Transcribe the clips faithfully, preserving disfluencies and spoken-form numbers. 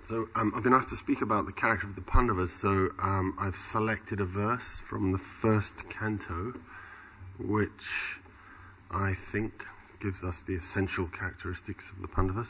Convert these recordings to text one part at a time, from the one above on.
So um, I've been asked to speak about the character of the Pandavas, so um, I've selected a verse from the first canto, which I think gives us the essential characteristics of the Pandavas.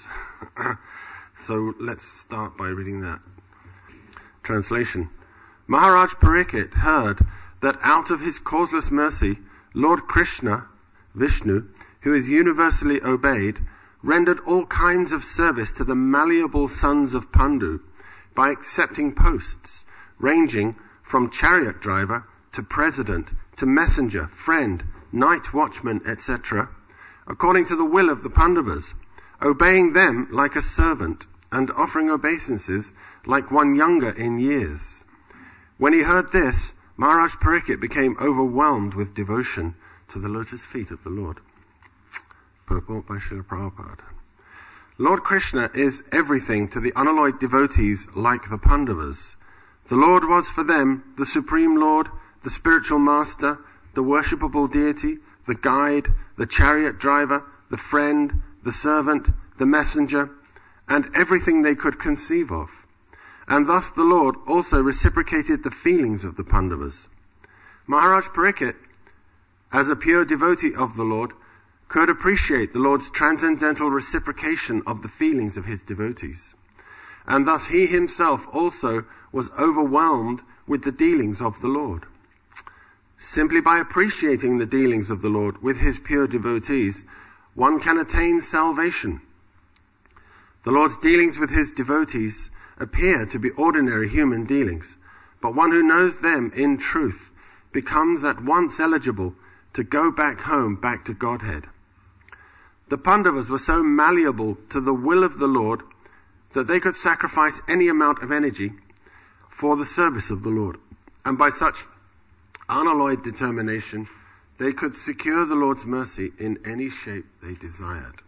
So let's start by reading that. Translation. Maharaj Parikshit heard that out of his causeless mercy, Lord Krishna, Vishnu, who is universally obeyed, rendered all kinds of service to the malleable sons of Pandu by accepting posts ranging from chariot driver to president to messenger, friend, night watchman, et cetera, according to the will of the Pandavas, obeying them like a servant and offering obeisances like one younger in years. When he heard this, Maharaj Parikshit became overwhelmed with devotion to the lotus feet of the Lord. Purport by Srila Prabhupada. Lord Krishna is everything to the unalloyed devotees like the Pandavas. The Lord was for them the Supreme Lord, the spiritual master, the worshipable deity, the guide, the chariot driver, the friend, the servant, the messenger, and everything they could conceive of. And thus the Lord also reciprocated the feelings of the Pandavas. Maharaj Parikshit, as a pure devotee of the Lord, could appreciate the Lord's transcendental reciprocation of the feelings of his devotees. And thus he himself also was overwhelmed with the dealings of the Lord. Simply by appreciating the dealings of the Lord with his pure devotees, one can attain salvation. The Lord's dealings with his devotees appear to be ordinary human dealings, but one who knows them in truth becomes at once eligible to go back home, back to Godhead. The Pandavas were so malleable to the will of the Lord that they could sacrifice any amount of energy for the service of the Lord. And by such unalloyed determination, they could secure the Lord's mercy in any shape they desired.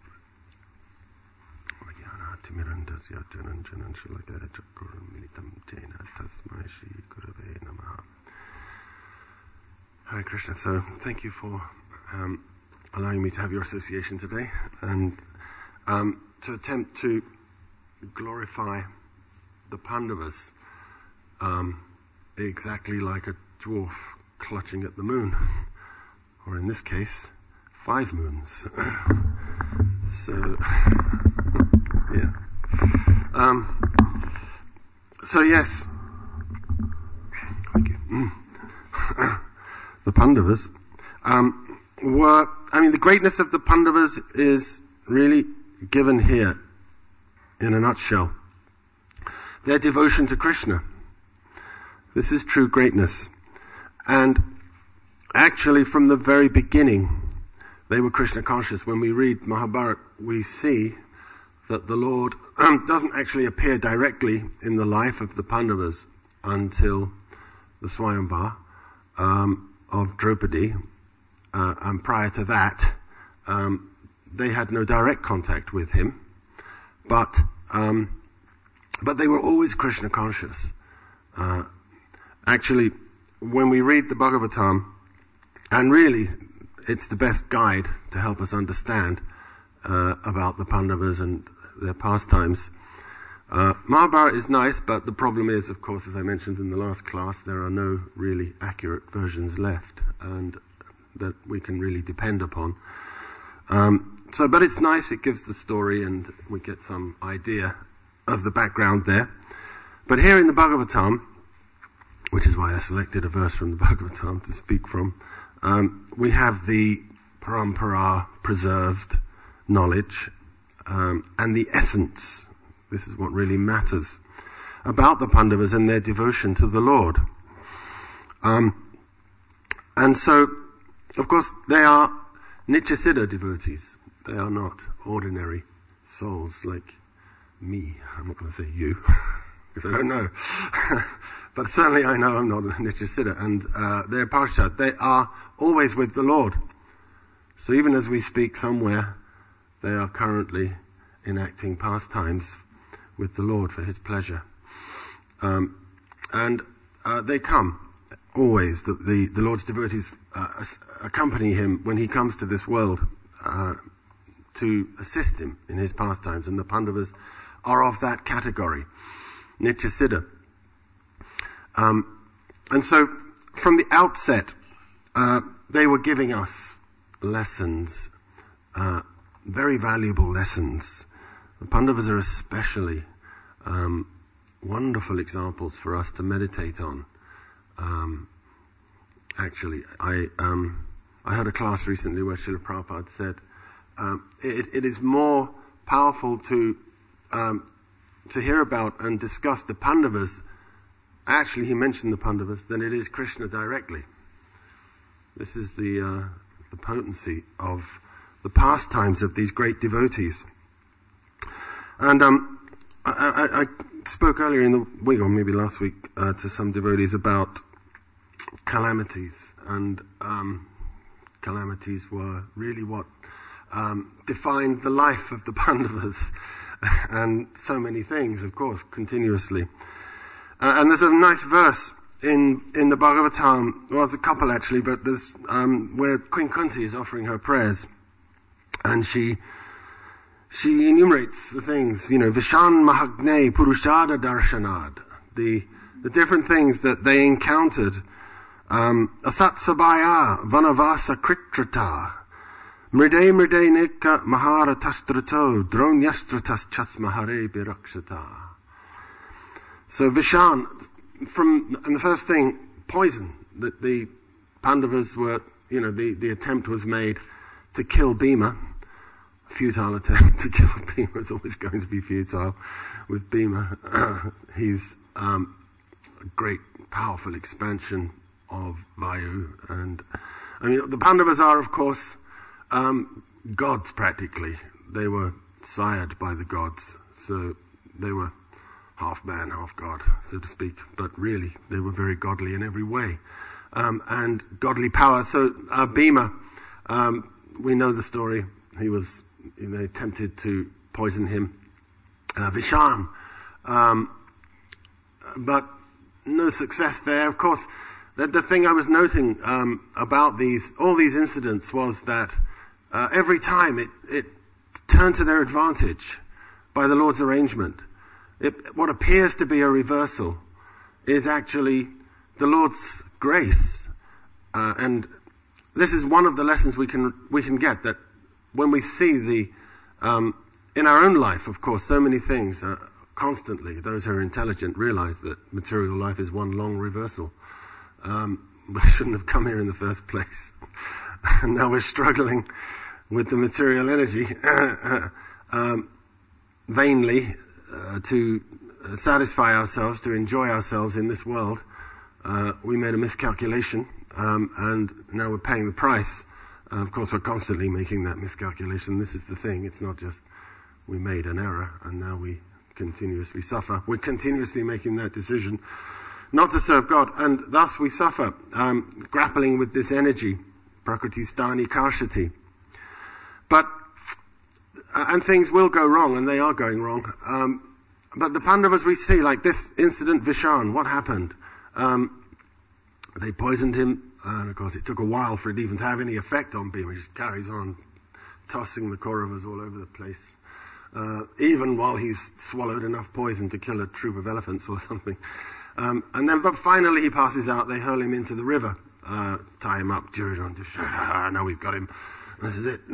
Hare Krishna. So thank you for um, allowing me to have your association today and um, to attempt to glorify the Pandavas um, exactly like a dwarf clutching at the moon, or in this case, five moons. So, yeah. Um, so yes, thank you. Mm. The Pandavas um, were, I mean, the greatness of the Pandavas is really given here in a nutshell. Their devotion to Krishna. This is true greatness. And actually from the very beginning, they were Krishna conscious. When we read Mahabharata, we see that the Lord doesn't actually appear directly in the life of the Pandavas until the Swayamvar um, of Draupadi, uh, and prior to that, um, they had no direct contact with him, but um, but they were always Krishna conscious. Uh, actually, when we read the Bhagavatam, and really, it's the best guide to help us understand uh, about the Pandavas and their pastimes. Uh, Mahabharata is nice, but the problem is, of course, as I mentioned in the last class, there are no really accurate versions left, and that we can really depend upon. Um, so, but it's nice, it gives the story, and we get some idea of the background there. But here in the Bhagavatam, which is why I selected a verse from the Bhagavatam to speak from, um, we have the parampara, preserved knowledge, um, and the essence. This is what really matters about the Pandavas and their devotion to the Lord. Um, and so, of course, they are Nityasiddha devotees. They are not ordinary souls like me. I'm not going to say you, because I don't know. But certainly I know I'm not a Nityasiddha. And uh, they're Parshat. They are always with the Lord. So even as we speak somewhere, they are currently enacting pastimes with the Lord for his pleasure. Um, and uh, they come always, the, the, the Lord's devotees uh, accompany him when he comes to this world uh, to assist him in his pastimes, and the Pandavas are of that category. Nityasiddha. Um, and so, from the outset, uh, they were giving us lessons, uh, very valuable lessons. The Pandavas are especially um, wonderful examples for us to meditate on. Um, actually, I um, I had a class recently where Srila Prabhupada said, um, it, it is more powerful to um, to hear about and discuss the Pandavas. Actually, he mentioned the Pandavas than it is Krishna directly. This is the uh, the potency of the pastimes of these great devotees. And um, I, I, I spoke earlier in the week, or maybe last week, uh, to some devotees about calamities, and um, calamities were really what um, defined the life of the Pandavas, and so many things, of course, continuously. Uh, and there's a nice verse in in the Bhagavatam, well, there's a couple actually, but there's um, where Queen Kunti is offering her prayers, and she she enumerates the things, you know, Vishan Mahagne Purushada Darshanad, the the different things that they encountered. Um, Asatsabaya Vanavasa Kritrata Mride Mride Nika Mahara Tastrato Dronyastratas Chatsmahare Birakshata. So Vishan, from, and the first thing, poison, that the Pandavas were, you know, the, the attempt was made to kill Bhima. A futile attempt to kill Bhima is always going to be futile with Bhima. Uh, he's um, a great, powerful expansion of Vayu. And, I mean, the Pandavas are, of course, um, gods practically. They were sired by the gods. So they were half man, half god, so to speak, but really they were very godly in every way, um, and godly power. So uh, Bhima, um, we know the story. He was, you know, attempted to poison him. Uh, Vishan, um, but no success there. Of course, the, the thing I was noting um, about these, all these incidents, was that uh, every time it, it turned to their advantage by the Lord's arrangement. It, what appears to be a reversal is actually the Lord's grace. Uh, and this is one of the lessons we can we can get, that when we see the, um, in our own life, of course, so many things, uh, constantly, those who are intelligent realize that material life is one long reversal. Um, we shouldn't have come here in the first place. And now we're struggling with the material energy, um, vainly, Uh, to uh, satisfy ourselves, to enjoy ourselves in this world. Uh, we made a miscalculation, um, and now we're paying the price. Uh, of course, we're constantly making that miscalculation. This is the thing. It's not just we made an error and now we continuously suffer. We're continuously making that decision not to serve God, and thus we suffer, um, grappling with this energy, prakriti stani karshati. But Uh, and things will go wrong, and they are going wrong. Um, but the Pandavas we see, like this incident, Vishan, what happened? Um, they poisoned him, and of course it took a while for it even to have any effect on Bhima. He just carries on tossing the Kauravas all over the place, uh, even while he's swallowed enough poison to kill a troop of elephants or something. Um, and then, but finally he passes out. They hurl him into the river, uh, tie him up. Duryodhana just, ah, now we've got him. This is it.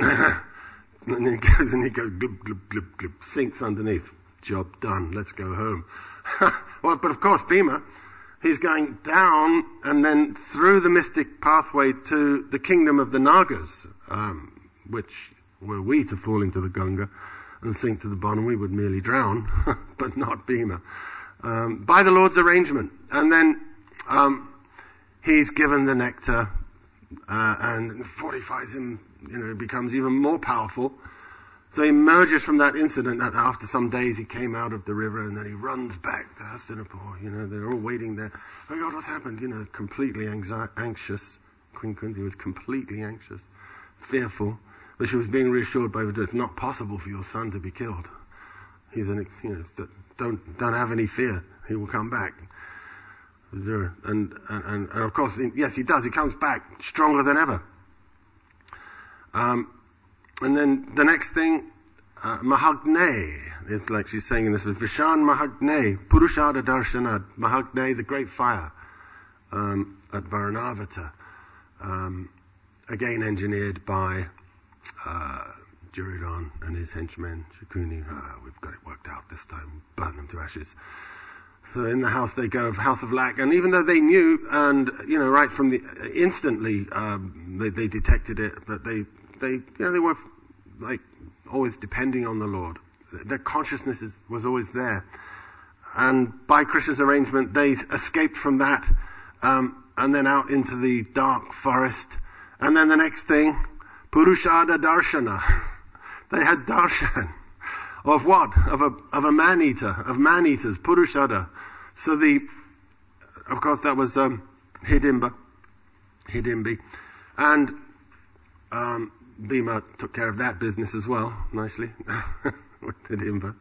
And then he goes and he goes glub, glub, glub, glub, sinks underneath. Job done. Let's go home. Well, but of course, Bhima, he's going down and then through the mystic pathway to the kingdom of the Nagas, um, which were we to fall into the Ganga and sink to the bottom, we would merely drown, but not Bhima. Um, by the Lord's arrangement. And then um, he's given the nectar uh, and fortifies him. You know, becomes even more powerful. So he emerges from that incident, and after some days he came out of the river, and then he runs back to Hastinapur. You know, they're all waiting there. Oh God, what's happened? You know, completely anxi- anxious. Queen Kunti was completely anxious, fearful, but she was being reassured by the, it's not possible for your son to be killed. He's an, you know, don't, don't have any fear. He will come back. And, and, and, and of course, yes, he does. He comes back stronger than ever. Um, and then the next thing, uh, Mahagne. It's like she's saying in this, Vishan Mahagne, Purushada Darshanad, Mahagne, the great fire um, at Varanavata. Um, again engineered by uh, Duryodhana and his henchmen, Shakuni. Ah, we've got it worked out this time, burn them to ashes. So in the house they go, of House of Lac, and even though they knew, and you know, right from the instantly um, they, they detected it, but they they you know they were like always depending on the Lord. Their consciousness is, was always there, and by Krishna's arrangement, they escaped from that, um, and then out into the dark forest, and then the next thing, Purushada Darshana, they had darshan. Of what? Of a of a man-eater, of man-eaters, Purushada. So the, of course that was um, Hidimba, Hidimbi. And um, Bhima took care of that business as well, nicely, with Hidimba.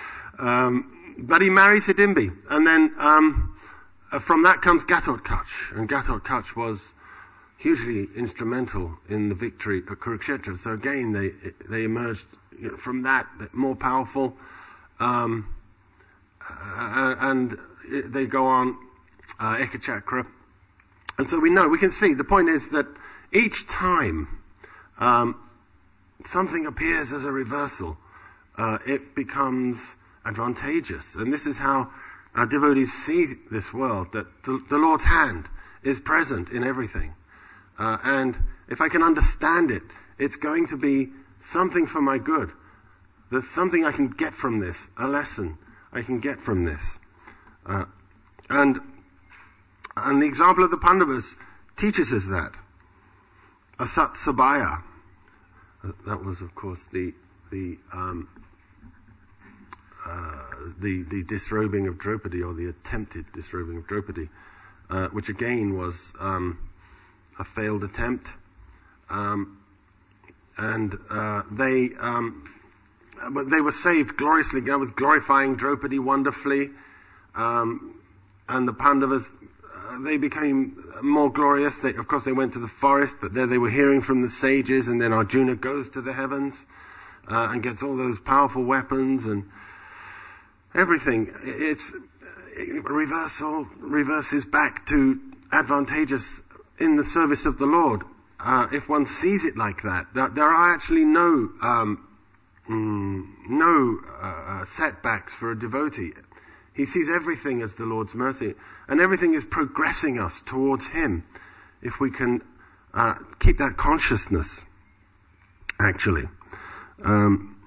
Um, but he marries Hidimbi. And then um, from that comes Ghatotkach. And Ghatotkach was hugely instrumental in the victory at Kurukshetra. So again, they they emerged, you know, from that more powerful, um, uh, and they go on uh, Ekachakra, and so we know, we can see. The point is that each time um, something appears as a reversal, uh, it becomes advantageous, and this is how our devotees see this world. That the, the Lord's hand is present in everything. Uh, and if I can understand it, it's going to be something for my good. There's something I can get from this, a lesson I can get from this. Uh, and, and the example of the Pandavas teaches us that. Asat Sabaya, uh, that was of course the the um, uh, the the disrobing of Draupadi, or the attempted disrobing of Draupadi, uh, which again was um, a failed attempt, um, and uh, they um, but they were saved gloriously, with glorifying Draupadi wonderfully, um, and the Pandavas, uh, they became more glorious. They, of course, they went to the forest, but there they were hearing from the sages, and then Arjuna goes to the heavens uh, and gets all those powerful weapons and everything. It's it reversal reverses back to advantageous in the service of the Lord. Uh, if one sees it like that, that there are actually no um, mm, no uh, setbacks for a devotee. He sees everything as the Lord's mercy, and everything is progressing us towards Him. If we can uh, keep that consciousness, actually, um,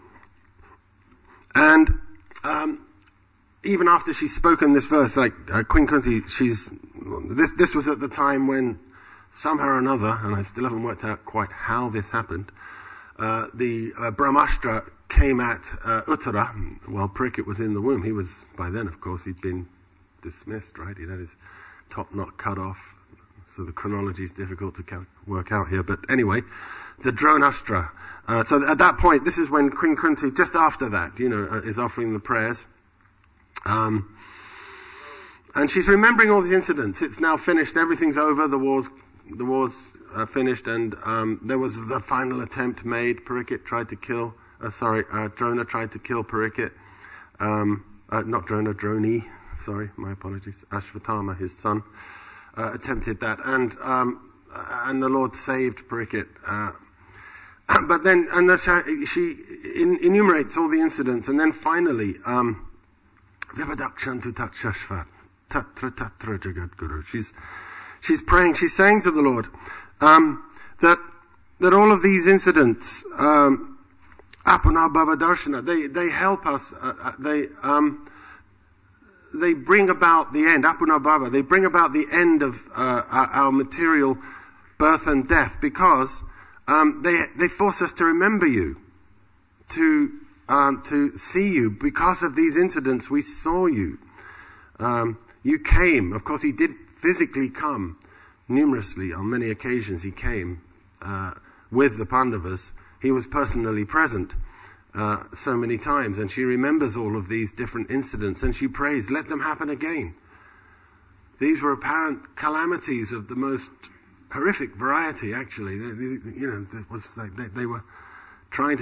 and um, even after she's spoken this verse, like uh, Queen Kunti, she's this. This was at the time when, somehow or another, and I still haven't worked out quite how this happened, uh, the uh, Brahmastra came at uh, Uttara while Parikshit was in the womb. He was, by then, of course, he'd been dismissed, right? He'd had his top knot cut off, so the chronology is difficult to count, work out here. But anyway, the Dronastra. Uh, so at that point, this is when Queen Kunti, just after that, you know, uh, is offering the prayers. Um, and she's remembering all the incidents. It's now finished. Everything's over. The war's The war's uh, finished, and um, there was the final attempt made. Parikshit tried to kill, uh, sorry, uh, Drona tried to kill Parikshit. Um, uh, not Drona, Droni, sorry, my apologies. Ashvatthama, his son, uh, attempted that, and um, and the Lord saved Parikshit. Uh, but then, and the, she in, enumerates all the incidents, and then finally, um, Vibhadakshantu tat shashvat, tatra tatra jagat guru. She's She's praying, she's saying to the Lord, um, that, that all of these incidents, um, apuna bhava darshana, they, they help us, uh, they, um, they bring about the end, apuna bhava, they bring about the end of, uh, our, our material birth and death, because, um, they, they force us to remember you, to, um, to see you. Because of these incidents, we saw you. Um, you came, of course he did physically come numerously on many occasions. He came uh, with the Pandavas. He was personally present uh, so many times, and she remembers all of these different incidents, and she prays, let them happen again. These were apparent calamities of the most horrific variety, actually. They, they, you know, it was like they, they were trying to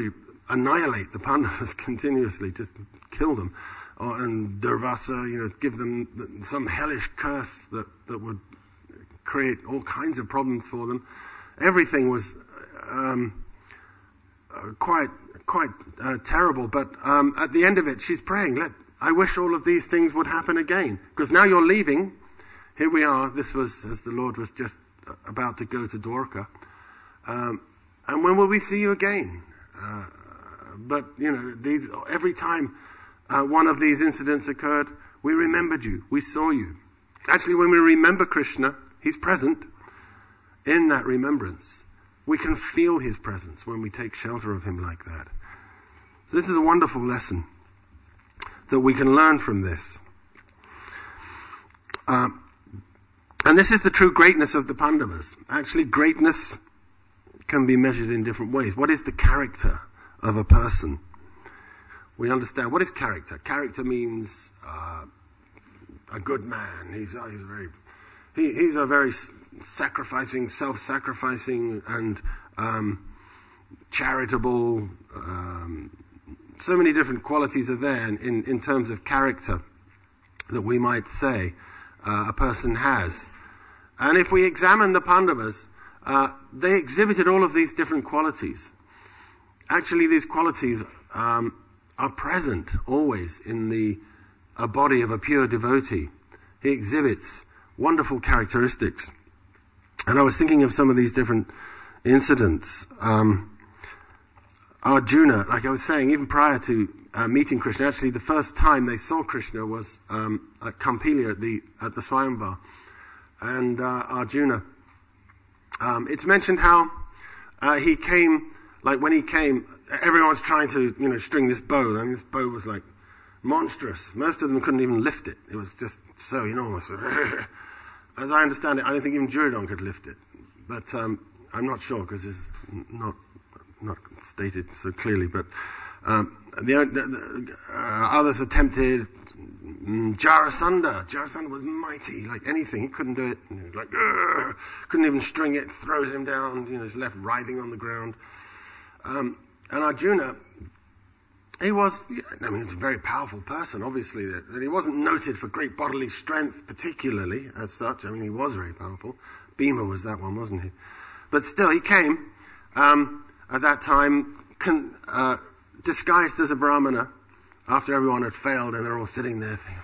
annihilate the Pandavas continuously, just kill them. Or, and Durvasa, you know, give them some hellish curse that, that would create all kinds of problems for them. Everything was um, uh, quite quite uh, terrible. But um, at the end of it, she's praying, Let I wish all of these things would happen again. Because now you're leaving. Here we are. This was as the Lord was just about to go to Dwarka. Um, and when will we see you again? Uh, but, you know, these every time uh, one of these incidents occurred, we remembered you. We saw you. Actually, when we remember Krishna, he's present in that remembrance. We can feel his presence when we take shelter of him like that. So this is a wonderful lesson that we can learn from this. Um, and this is the true greatness of the Pandavas. Actually, greatness can be measured in different ways. What is the character of a person? We understand. What is character? Character means uh, a good man. He's, uh, he's very... He, he's a very sacrificing, self-sacrificing, and um, charitable. Um, so many different qualities are there in, in terms of character that we might say uh, a person has. And if we examine the Pandavas, uh, they exhibited all of these different qualities. Actually, these qualities um, are present always in the a body of a pure devotee. He exhibits wonderful characteristics. And I was thinking of some of these different incidents. Um, Arjuna, like I was saying, even prior to uh, meeting Krishna, actually the first time they saw Krishna was um, at Kampilya at the at the Swayamvar. And uh, Arjuna, um, it's mentioned how uh, he came, like when he came, everyone's trying to, you know, string this bow. I mean, this bow was like monstrous. Most of them couldn't even lift it. It was just so enormous. As I understand it, I don't think even Duryodhana could lift it. But um, I'm not sure because it's not not stated so clearly. But um, the, the, the uh, others attempted. Mm, Jarasandha. Jarasandha was mighty, like anything. He couldn't do it. He was like, Ugh! Couldn't even string it. Throws him down. You know, he's left writhing on the ground. Um, and Arjuna, he was, I mean, he's a very powerful person, obviously. That he wasn't noted for great bodily strength, particularly, as such. I mean, he was very powerful. Bhima was that one, wasn't he? But still, he came, um, at that time, con, uh, disguised as a Brahmana, after everyone had failed, and they're all sitting there thinking,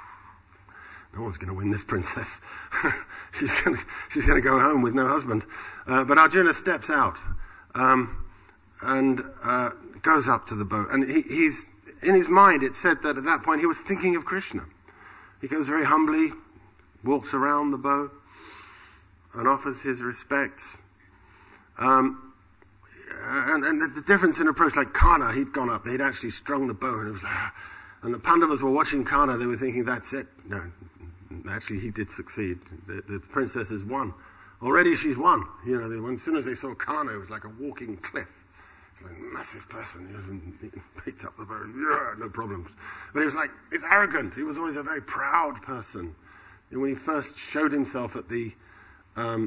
no one's going to win this princess. she's going to, she's going to go home with no husband. Uh, but Arjuna steps out, um, and, uh, goes up to the boat, and he, he's in his mind. It said that at that point he was thinking of Krishna. He goes very humbly, walks around the boat, and offers his respects. Um, and, and the difference in approach, like Karna, he'd gone up, they'd actually strung the bow, and it was like, and the Pandavas were watching Karna. They were thinking, "That's it." No, actually, he did succeed. The, the princess has won. Already, she's won. You know, they, as soon as they saw Karna, it was like a walking cliff. A massive person. He, was, he picked up the bow. Yeah, no problems. But he was like, he's arrogant. He was always a very proud person. And when he first showed himself at the um,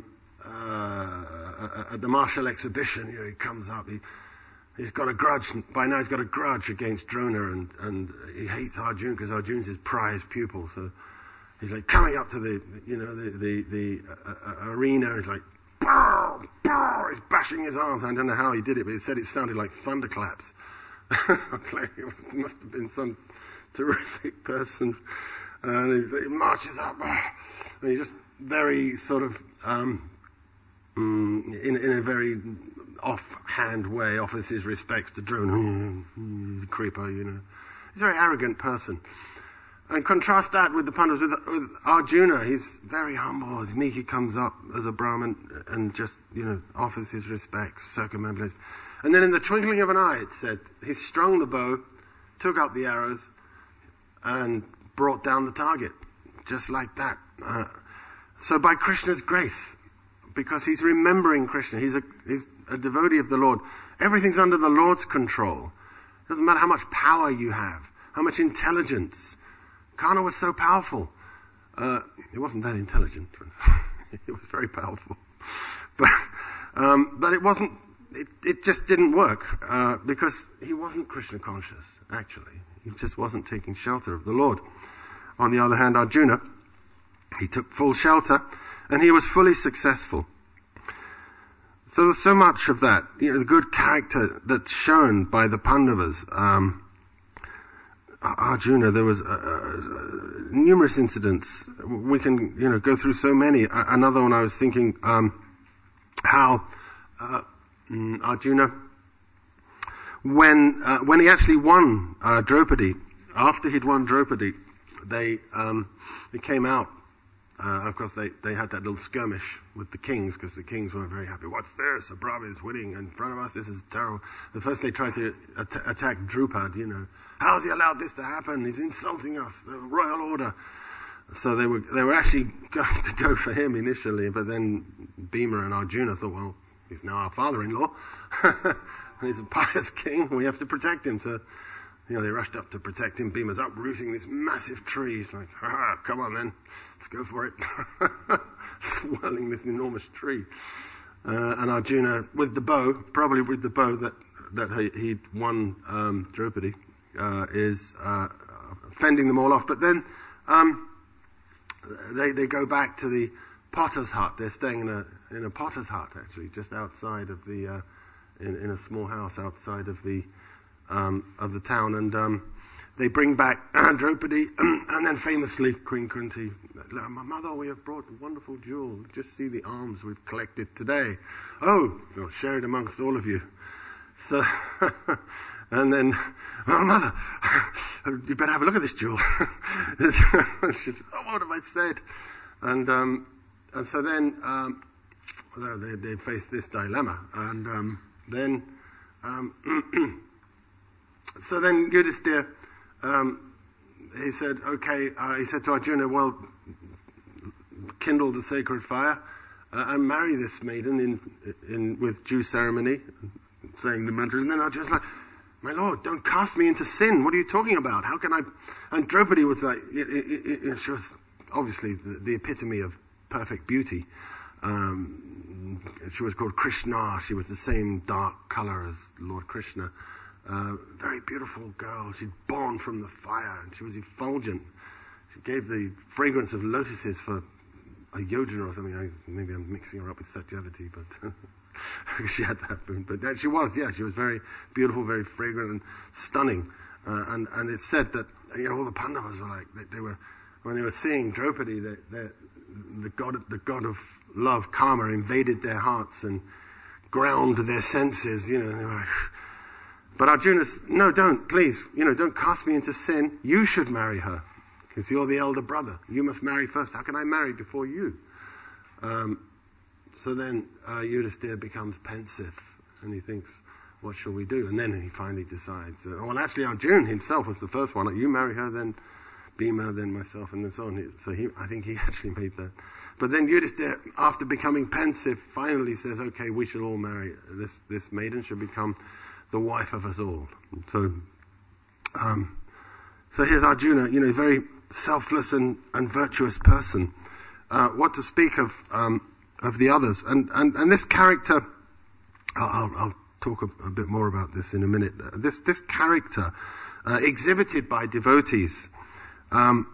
uh, at the martial exhibition, you know, he comes up. He he's got a grudge. By now, he's got a grudge against Drona, and and he hates Arjuna because Arjuna's his prized pupil. So he's like coming up to the you know the the, the uh, arena. He's like, "Bow, bow." He's bashing his arms. I don't know how he did it, but he said it sounded like thunderclaps. It must have been some terrific person. And he, he marches up, and he just very sort of, um, in, in a very offhand way, offers his respects to Drona. He's a creeper, you know. He's a very arrogant person. And contrast that with the Pandavas, with, with Arjuna. He's very humble. He's meek. He comes up as a Brahmin and just, you know, offers his respects, circumambulates. And then in the twinkling of an eye, it said, he strung the bow, took out the arrows, and brought down the target. Just like that. Uh, so by Krishna's grace, because he's remembering Krishna, he's a, he's a devotee of the Lord. Everything's under the Lord's control. It doesn't matter how much power you have, how much intelligence. Karna was so powerful. Uh, it wasn't that intelligent. It was very powerful. But, um, but it wasn't, it, it just didn't work uh, because he wasn't Krishna conscious, actually. He just wasn't taking shelter of the Lord. On the other hand, Arjuna, he took full shelter and he was fully successful. So there's so much of that, you know, the good character that's shown by the Pandavas. Um, Arjuna, there was uh, uh, numerous incidents. We can, you know, go through so many. Uh, another one I was thinking, um, how uh, Arjuna, when uh, when he actually won uh, Draupadi, after he'd won Draupadi, they um, they came out. Uh, of course, they, they had that little skirmish with the kings because the kings weren't very happy. What's this? Abrava is winning in front of us. This is terrible. The first they tried to at- attack Drupad, you know. How's he allowed this to happen? He's insulting us, the royal order. So they were they were actually going to go for him initially, but then Bhima and Arjuna thought, well, he's now our father-in-law. He's a pious king. We have to protect him. So, you know, they rushed up to protect him. Bhima's uprooting this massive tree. He's like, ah, come on then, let's go for it. Swirling this enormous tree. Uh, and Arjuna, with the bow, probably with the bow that, that he, he'd won um, Draupadi, uh, is uh, fending them all off. But then um, they they go back to the potter's hut. They're staying in a in a potter's hut, actually, just outside of the, uh, in, in a small house outside of the, Um, of the town, and um, they bring back Draupadi, and then famously Queen Kunti, my mother, we have brought a wonderful jewel. Just see the arms we've collected today. Oh, we'll share it amongst all of you. So, and then, oh mother, you better have a look at this jewel. She said, oh, what have I said? And um, and so then um, they, they face this dilemma, and um, then. Um, So then Yudhisthira, um, he said, okay, uh, he said to Arjuna, well, kindle the sacred fire uh, and marry this maiden in, in with due ceremony, saying the mantras. And then Arjuna's like, my lord, don't cast me into sin. What are you talking about? How can I? And Draupadi was like, it, it, it, she was obviously the, the epitome of perfect beauty. Um, she was called Krishna. She was the same dark color as Lord Krishna. Uh, very beautiful girl. She'd born from the fire, and she was effulgent. She gave the fragrance of lotuses for a yojana or something. I, maybe I'm mixing her up with Satyavati, but she had that boon. But she was, yeah, she was very beautiful, very fragrant, and stunning. Uh, and and it's said that, you know, all the Pandavas were like, they, they were when they were seeing Draupadi, they, they, the god, the god of love, Kama, invaded their hearts and ground their senses. You know, and they were like. But Arjuna's, no, don't, please, you know, don't cast me into sin. You should marry her, because you're the elder brother. You must marry first. How can I marry before you? Um, so then uh, Yudhisthira becomes pensive, and he thinks, what shall we do? And then he finally decides, uh, well, actually, Arjuna himself was the first one. Like, you marry her, then Bhima, then myself, and then so on. So he, I think he actually made that. But then Yudhisthira, after becoming pensive, finally says, okay, we should all marry. This, this maiden should become the wife of us all. So, um, so here's Arjuna, you know, a very selfless and, and virtuous person. Uh, what to speak of um, of the others? And and, and this character, I'll, I'll talk a, a bit more about this in a minute. Uh, this this character uh, exhibited by devotees um,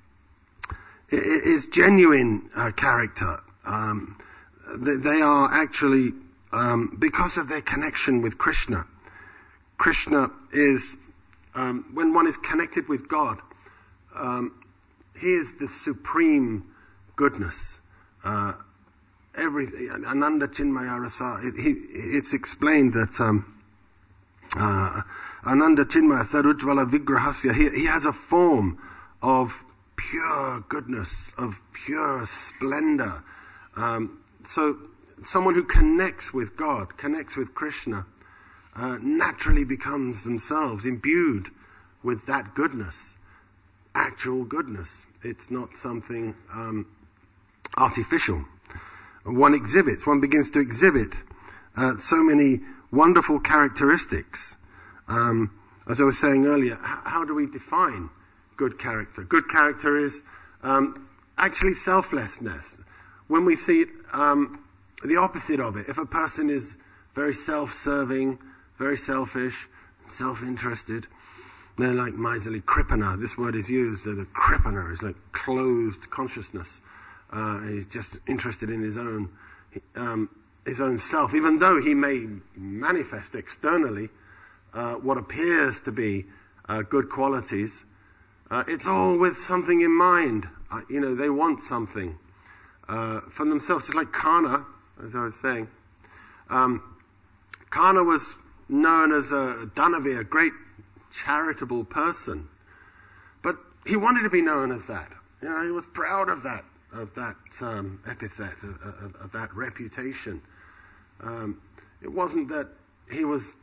is genuine uh, character. Um, they, they are actually um, because of their connection with Krishna. Krishna is, um, when one is connected with God, um, He is the supreme goodness. Uh, everything, Ananda Chinmaya Rasa, it, he, it's explained that um, uh, Ananda Chinmaya Sarujvala Vigrahasya, he, he has a form of pure goodness, of pure splendor. Um, so someone who connects with God, connects with Krishna, Uh, naturally becomes themselves imbued with that goodness, actual goodness. It's not something um, artificial. One exhibits, one begins to exhibit uh, so many wonderful characteristics. Um, as I was saying earlier, h- how do we define good character? Good character is um, actually selflessness. When we see it, um, the opposite of it, if a person is very self-serving, very selfish, self-interested. They're like miserly kripana. This word is used. So the kripana is like closed consciousness. Uh, he's just interested in his own, um, his own self, even though he may manifest externally uh, what appears to be uh, good qualities. Uh, it's all with something in mind. Uh, you know, they want something uh, for themselves, just like Karna, as I was saying. Um, Karna was known as a Danavi, a great charitable person, but he wanted to be known as that. You know, he was proud of that, of that um, epithet, of, of, of that reputation. Um, it wasn't that he was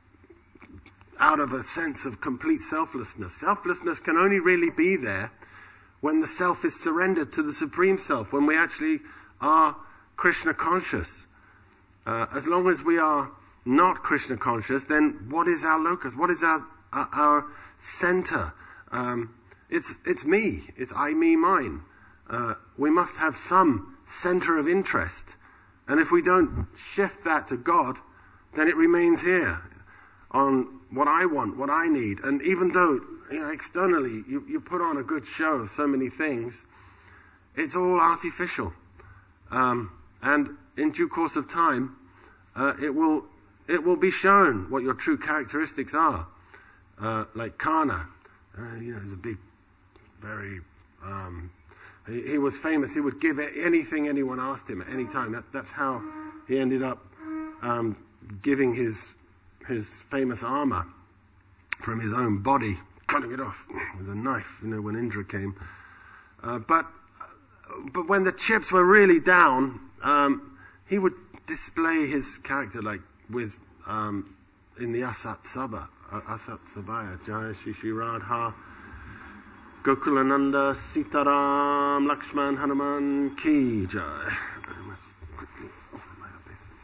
out of a sense of complete selflessness. Selflessness can only really be there when the self is surrendered to the Supreme Self, when we actually are Krishna conscious. Uh, as long as we are not Krishna conscious, then what is our locus? What is our our, our center? Um, it's it's me. It's I, me, mine. Uh, we must have some center of interest, and if we don't shift that to God, then it remains here on what I want, what I need. And even though, you know, externally you, you put on a good show of so many things, it's all artificial. Um, and in due course of time, uh, it will it will be shown what your true characteristics are. Uh, like Karna, uh, you know, he's a big, very. Um, he, he was famous. He would give anything anyone asked him at any time. That, that's how he ended up um, giving his his famous armor from his own body, cutting it off with a knife. You know, when Indra came. Uh, but but when the chips were really down, um, he would display his character like with um, in the Asat Sabha. Asat Sabaya, Jaya Shri Shri Radha, Gokulananda, Sitaram, Lakshman, Hanuman, Ki Jai. I must quickly open my obeisance.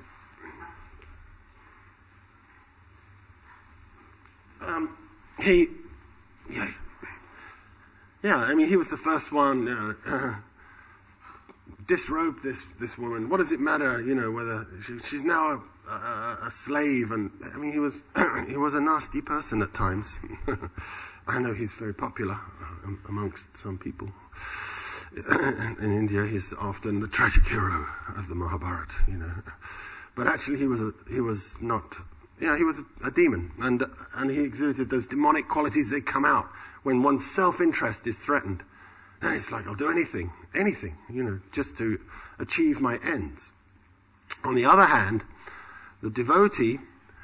Um, he, yeah, yeah. I mean, he was the first one. Uh, uh, disrobed this this woman. What does it matter? You know, whether she, she's now a A, a slave, and I mean, he was he was a nasty person at times. I know he's very popular amongst some people. In India, he's often the tragic hero of the Mahabharata, you know. But actually, he was a, he was not. Yeah, he was a, a demon, and and he exhibited those demonic qualities that come out when one's self-interest is threatened. Then it's like, I'll do anything, anything, you know, just to achieve my ends. On the other hand, the devotee,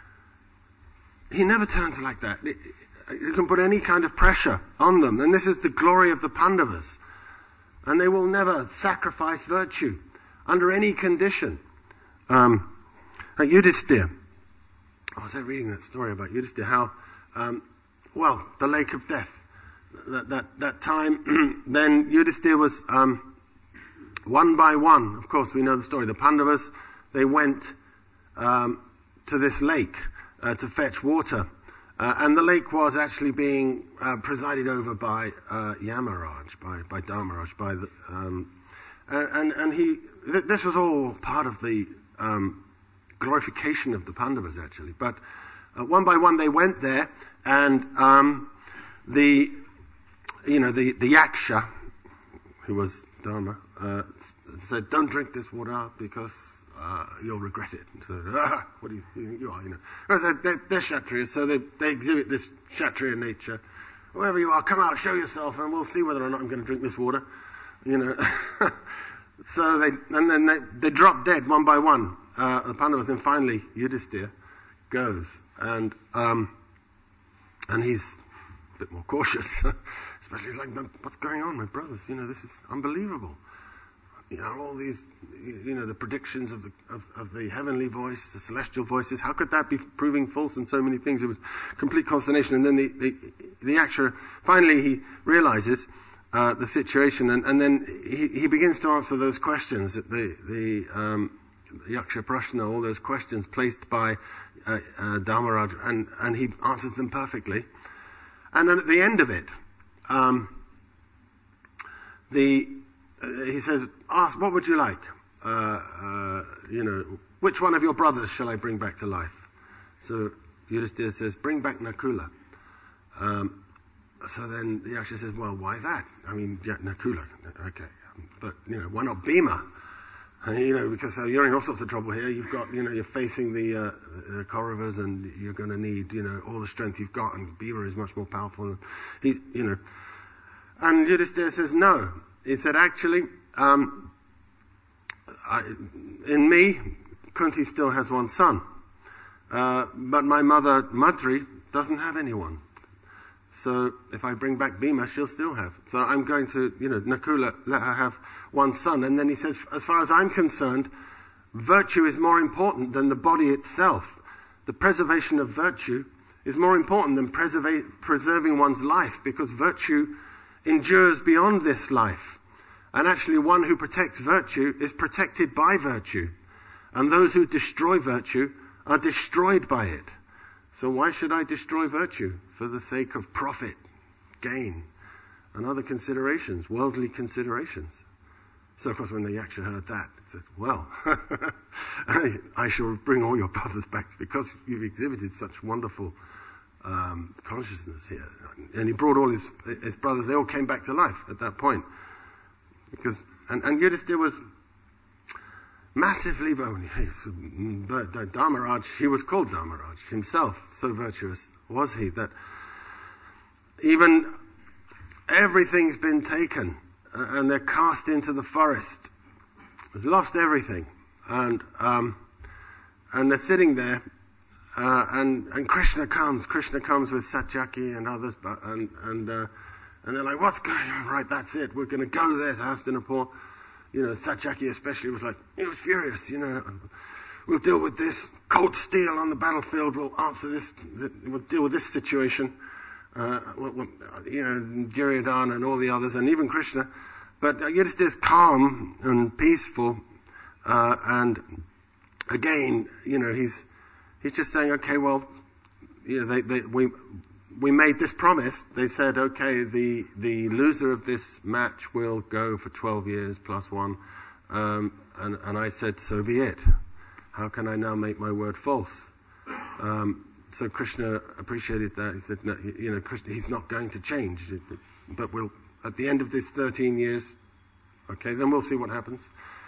he never turns like that. You can put any kind of pressure on them. And this is the glory of the Pandavas. And they will never sacrifice virtue under any condition. Um, like Yudhisthira. I was reading that story about Yudhisthira, how, um, well, the lake of death. That, that, that time, then Yudhisthira was, um, one by one, of course, we know the story. The Pandavas, they went Um, to this lake uh, to fetch water. Uh, and the lake was actually being uh, presided over by uh, Yamaraj, by, by Dharmaraj, by the, um, and, and he, th- this was all part of the um, glorification of the Pandavas, actually. But uh, one by one they went there, and um, the, you know, the, the Yaksha, who was Dharma, uh, said, don't drink this water because Uh, you'll regret it. So, ah, what do you think you are, you know? Because they're, they're, they're Kshatriyas, so they, they exhibit this Kshatriya nature. Wherever you are, come out, show yourself, and we'll see whether or not I'm going to drink this water, you know. So they, and then they, they drop dead one by one, uh, the Pandavas, and finally Yudhisthira goes, and, um, and he's a bit more cautious, especially he's like, what's going on, my brothers, you know, this is unbelievable. You know, all these, you know, the predictions of the of, of the heavenly voice, the celestial voices, how could that be proving false in so many things? It was complete consternation. And then the, the, the actor, finally he realizes uh, the situation, and, and then he, he begins to answer those questions, the, the um, Yaksha Prashna, all those questions placed by uh, uh, Dharmaraj, and, and he answers them perfectly. And then at the end of it, um, the Uh, he says, ask, what would you like? Uh, uh, you know, which one of your brothers shall I bring back to life? So Yudhisthira says, bring back Nakula. Um, so then the Yaksha says, well, why that? I mean, yeah, Nakula, okay. But, you know, why not Bhima? And, you know, because uh, you're in all sorts of trouble here. You've got, you know, you're facing the, uh, the Kauravas, and you're going to need, you know, all the strength you've got, and Bhima is much more powerful. And he, you know. And Yudhisthira says, no. He said, actually, um, I, in me, Kunti still has one son. Uh, but my mother, Madri, doesn't have anyone. So if I bring back Bhima, she'll still have. So I'm going to, you know, Nakula, let her have one son. And then he says, as far as I'm concerned, virtue is more important than the body itself. The preservation of virtue is more important than preserva- preserving one's life, because virtue endures beyond this life. And actually one who protects virtue is protected by virtue. And those who destroy virtue are destroyed by it. So why should I destroy virtue? For the sake of profit, gain, and other considerations, worldly considerations. So of course when the Yaksha heard that, he said, well, I, I shall bring all your brothers back, because you've exhibited such wonderful um, consciousness here. And he brought all his, his brothers, they all came back to life at that point. Because, and, and Yudhisthira was massively, well, Dharmaraj, he was called Dharmaraj himself, so virtuous was he, that even everything's been taken, uh, and they're cast into the forest. They've lost everything. And um, and they're sitting there, uh, and, and Krishna comes. Krishna comes with Satyaki and others, but, and and uh, and they're like, what's going on? Right, that's it. We're going to go there to Hastinapur. You know, Satyaki especially was like, he was furious, you know. We'll deal with this. Cold steel on the battlefield. We'll answer this. We'll deal with this situation. Uh, we'll, we'll, you know, Duryodhana and all the others, and even Krishna. But uh, Yudhisthira's calm and peaceful. Uh, and again, you know, he's he's just saying, okay, well, you know, they, they, we we made this promise. They said, okay, the the loser of this match will go for twelve years plus one. Um, and, and I said, so be it. How can I now make my word false? Um, so Krishna appreciated that. He said, no, you know, Krishna, he's not going to change. But we'll, at the end of this thirteen years, okay, then we'll see what happens.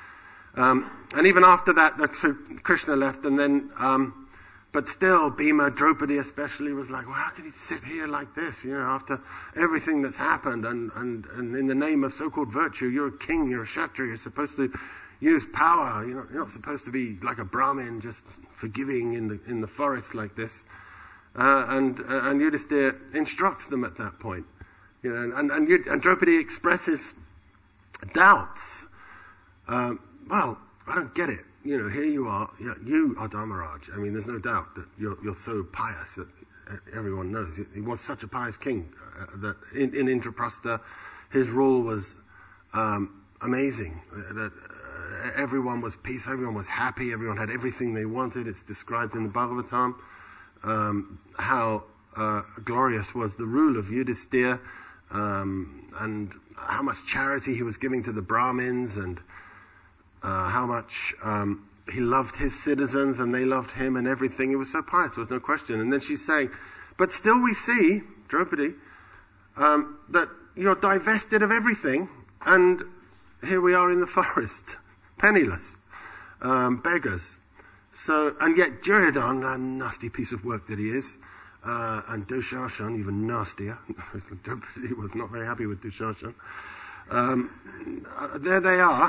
Um, and even after that, so Krishna left, and then, um, but still, Bhima, Draupadi especially, was like, well, how can you sit here like this, you know, after everything that's happened, and, and, and in the name of so-called virtue, you're a king, you're a Kshatriya, you're supposed to use power, you're not, you're not supposed to be like a Brahmin, just forgiving in the in the forest like this. Uh, and uh, and Yudhisthira instructs them at that point, you know, and and, and, Yud, and Draupadi expresses doubts. Um, well, I don't get it. You know, here you are, you are Dharmaraj. I mean, there's no doubt that you're you're so pious that everyone knows. He was such a pious king uh, that in, in Indraprastha, his rule was um, amazing. That uh, everyone was peaceful, everyone was happy, everyone had everything they wanted. It's described in the Bhagavatam um, how uh, glorious was the rule of Yudhisthira, um, and how much charity he was giving to the Brahmins, and Uh, how much um, he loved his citizens and they loved him and everything. He was so pious, there was no question. And then she's saying, but still we see, Draupadi, um, that you're divested of everything, and here we are in the forest, penniless, um, beggars. So, and yet Duryodhana, a nasty piece of work that he is, uh, and Dushashan, even nastier. Draupadi was not very happy with Dushashan. Um, uh, there they are.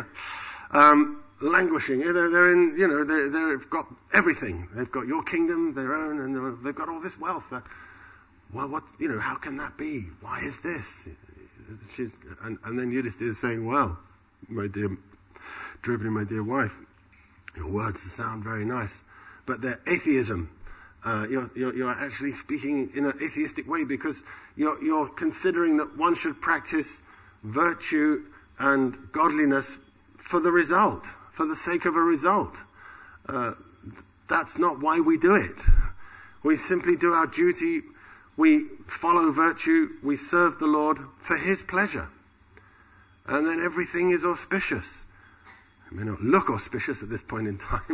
Um, languishing. They're, they're in, you know, they're, they've got everything. They've got your kingdom, their own, and they've got all this wealth. That, well, what, you know, how can that be? Why is this? She's, and, and then Yudhisthira is saying, well, my dear Draupadi, my dear wife, your words sound very nice, but they're atheism. Uh, you're, you're, you're actually speaking in an atheistic way, because you're, you're considering that one should practice virtue and godliness for the result, for the sake of a result. Uh, that's not why we do it. We simply do our duty, we follow virtue, we serve the Lord for His pleasure. And then everything is auspicious. It may not look auspicious at this point in time,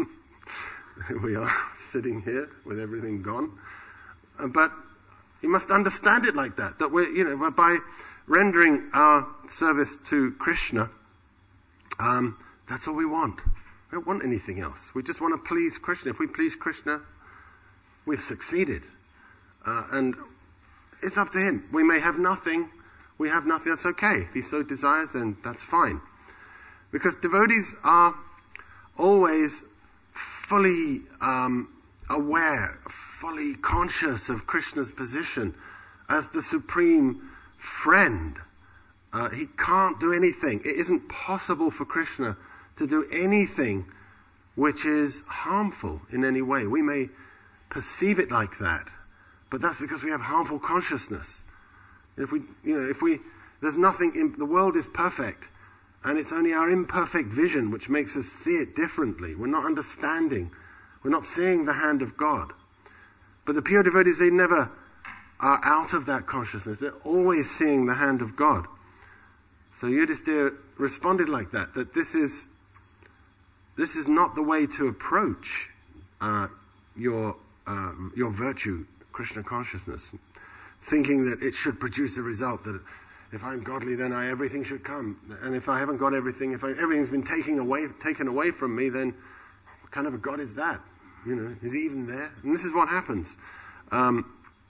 we are sitting here with everything gone. Uh, but you must understand it like that, that we're, you know, by rendering our service to Krishna, um, that's all we want. We don't want anything else. We just want to please Krishna. If we please Krishna, we've succeeded. Uh, and it's up to him. We may have nothing. We have nothing. That's okay. If he so desires, then that's fine. Because devotees are always fully um, aware, fully conscious of Krishna's position as the supreme friend. Uh, he can't do anything. It isn't possible for Krishna to do anything which is harmful in any way. We may perceive it like that, but that's because we have harmful consciousness. If we, you know, if we, there's nothing, in, the world is perfect, and it's only our imperfect vision which makes us see it differently. We're not understanding. We're not seeing the hand of God. But the pure devotees, they never are out of that consciousness. They're always seeing the hand of God. So Yudhisthira responded like that, that this is this is not the way to approach uh, your uh, your virtue, Krishna consciousness, thinking that it should produce the result that if I'm godly, then I everything should come, and if I haven't got everything, if I, everything's been taken away taken away from me, then what kind of a God is that? You know, is he even there? And this is what happens um,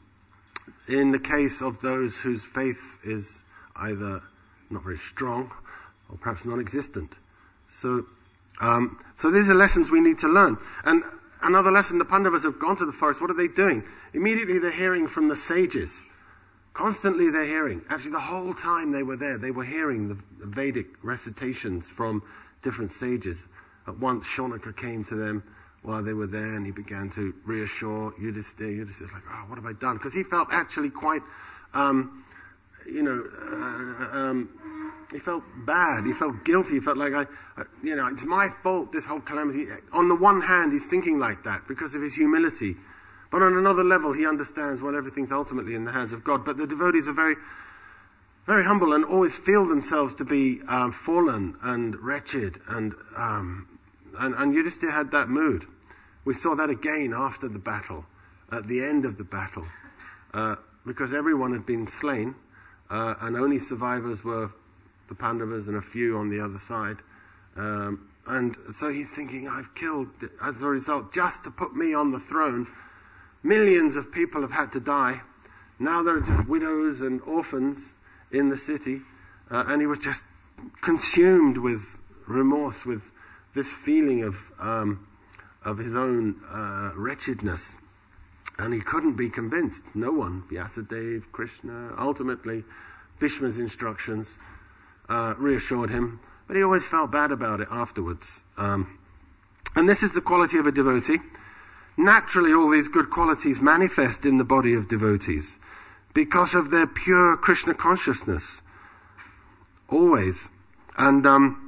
in the case of those whose faith is either not very strong or perhaps non-existent. So, um, so these are lessons we need to learn. And another lesson: the Pandavas have gone to the forest. What are they doing? Immediately they're hearing from the sages. Constantly they're hearing. Actually, the whole time they were there, they were hearing the Vedic recitations from different sages. At once, Shaunaka came to them while they were there, and he began to reassure Yudhisthira. Yudhisthira's like, oh, what have I done? Because he felt actually quite, um, you know, uh, um, he felt bad. He felt guilty. He felt like, I, uh, you know, it's my fault, this whole calamity. On the one hand, he's thinking like that because of his humility. But on another level, he understands, well, everything's ultimately in the hands of God. But the devotees are very, very humble and always feel themselves to be um, fallen and wretched. And, um, and, and Yudhisthira had that mood. We saw that again after the battle, at the end of the battle, uh, because everyone had been slain, uh, and only survivors were the Pandavas and a few on the other side. Um, and so he's thinking, I've killed, as a result, just to put me on the throne. Millions of people have had to die. Now there are just widows and orphans in the city. Uh, and he was just consumed with remorse, with this feeling of um, of his own uh, wretchedness. And he couldn't be convinced. No one, Vyasadeva, Krishna, ultimately Bhishma's instructions uh, reassured him. But he always felt bad about it afterwards. Um, and this is the quality of a devotee. Naturally, all these good qualities manifest in the body of devotees because of their pure Krishna consciousness. Always. And um,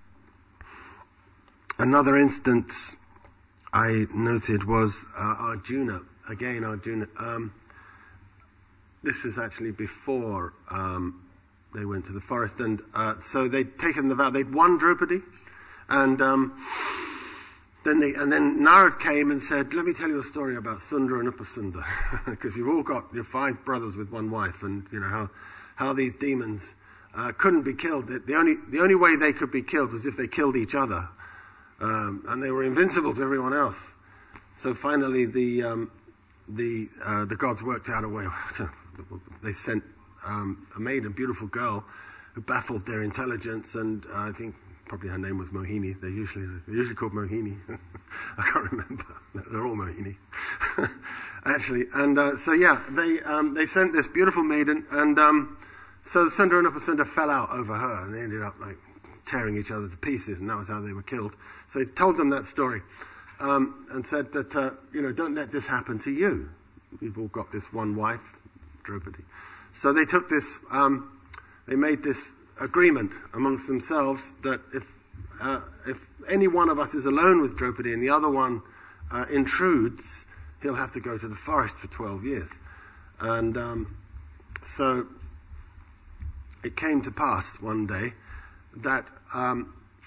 another instance I noted was uh, Arjuna. Again, Arjuna. Um, this was actually before um, they went to the forest. And uh, so they'd taken the vow. They'd won Draupadi. And... Um, Then they, and then Narad came and said, let me tell you a story about Sundar and Upasundar. Because you've all got your five brothers with one wife, and you know how, how these demons uh, couldn't be killed. The, the only the only way they could be killed was if they killed each other. Um, and they were invincible to everyone else. So finally the um, the uh, the gods worked out a way. They sent um, a maid, a beautiful girl, who baffled their intelligence, and uh, I think probably her name was Mohini. They're usually they're usually called Mohini. I can't remember. They're all Mohini, actually. And uh, so yeah, they um, they sent this beautiful maiden, and um, so Sundar and Upasundar fell out over her, and they ended up like tearing each other to pieces, and that was how they were killed. So he told them that story, um, and said that uh, you know, don't let this happen to you. You've all got this one wife, Draupadi. So they took this. Um, they made this agreement amongst themselves that if uh, if any one of us is alone with Draupadi and the other one uh, intrudes, he'll have to go to the forest for twelve years. And um, so it came to pass one day that um,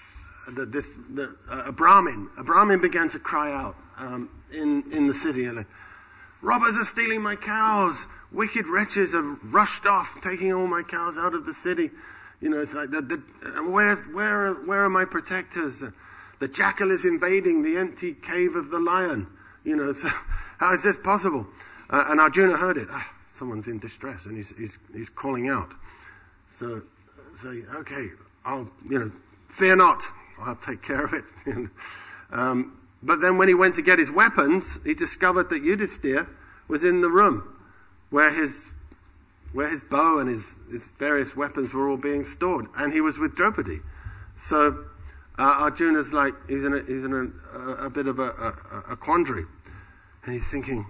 that this the, uh, a Brahmin, a Brahmin began to cry out um, in in the city, like, robbers are stealing my cows. Wicked wretches have rushed off, taking all my cows out of the city. You know, it's like, the, the, where, where, where are my protectors? The jackal is invading the empty cave of the lion. You know, so how is this possible? Uh, and Arjuna heard it. Ah, someone's in distress, and he's, he's, he's calling out. So, so, okay, I'll, you know, fear not. I'll take care of it. um, but then when he went to get his weapons, he discovered that Yudhisthira was in the room where his where his bow and his, his various weapons were all being stored, and he was with Draupadi. So uh, Arjuna's like, he's in a, he's in a, a, a bit of a, a, a quandary, and he's thinking,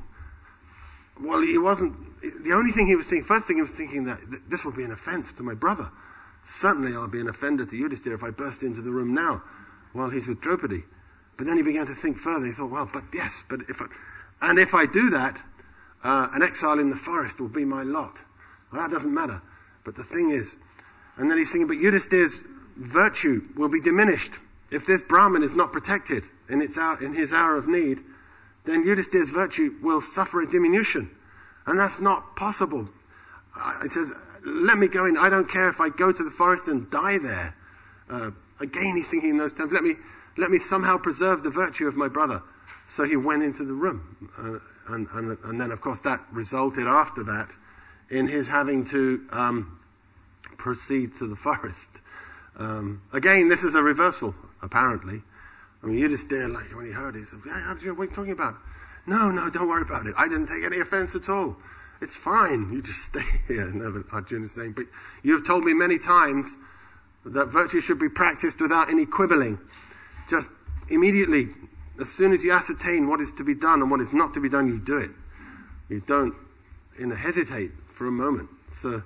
well, he wasn't, the only thing he was thinking, first thing he was thinking that th- this will be an offense to my brother. Certainly I'll be an offender to Yudhisthira if I burst into the room now while he's with Draupadi. But then he began to think further. He thought, well, but yes, but if I, and if I do that, uh, an exile in the forest will be my lot. Well, that doesn't matter. But the thing is, and then he's thinking, but Yudhisthira's virtue will be diminished. If this Brahmin is not protected in its hour, in his hour of need, then Yudhisthira's virtue will suffer a diminution. And that's not possible. Uh, it says, let me go in. I don't care if I go to the forest and die there. Uh, again, he's thinking in those terms, let me, let me somehow preserve the virtue of my brother. So he went into the room. Uh, and, and, and then, of course, that resulted after that in his having to um, proceed to the forest. Um, again, this is a reversal, apparently. I mean, Yudhisthira, like, when he heard it, he said, hey, what are you talking about? No, no, don't worry about it. I didn't take any offense at all. It's fine. You just stay here. No, Arjuna is saying, but you have told me many times that virtue should be practiced without any quibbling. Just immediately, as soon as you ascertain what is to be done and what is not to be done, you do it. You don't, you know, hesitate for a moment. So,